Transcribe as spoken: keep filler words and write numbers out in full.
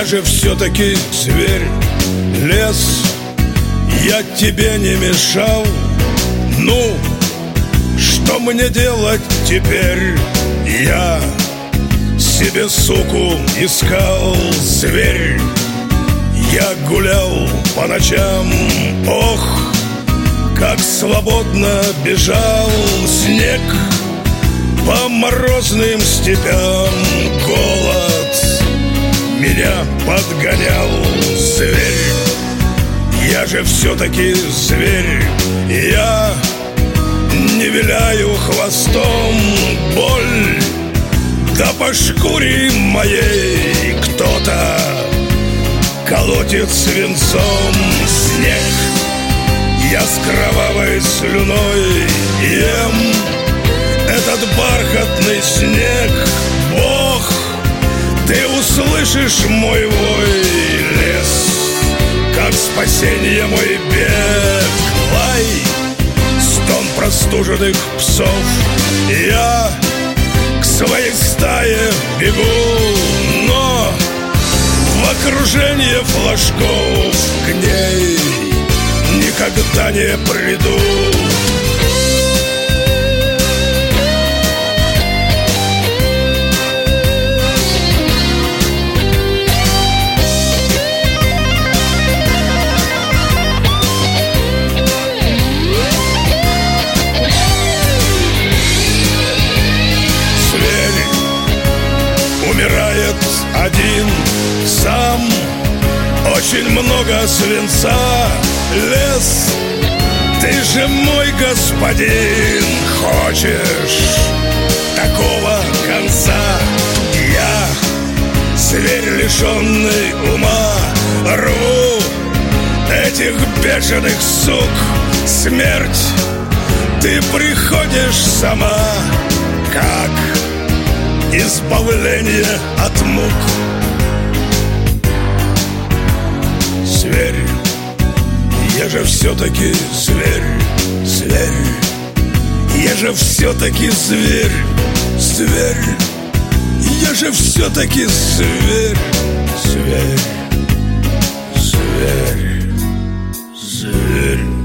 же все-таки зверь. Лес, я тебе не мешал. Ну, что мне делать теперь? Я себе суку искал, зверь. Я гулял по ночам, ох, как свободно бежал снег по морозным степям. Голод меня подгонял, зверь. Я же все-таки зверь. Я не виляю хвостом, боль да по шкуре моей кто-то колотит свинцом. Снег я с кровавой слюной ем, этот бархатный снег. Бог, ты услышишь мой вой, лес, как спасение мой бег. Лай, стон простуженных псов. Я к своей стае бегу, но в окружение флажков к ней никогда не приду. Умирает один сам, очень много свинца. Лес, ты же мой господин, хочешь такого конца? Я, зверь лишенный ума, рву этих бешеных сук. Смерть, ты приходишь сама, как избавление от мук. Зверь, я же все-таки зверь, зверь. Я же все-таки зверь, зверь. Я же все-таки зверь, зверь, зверь, зверь.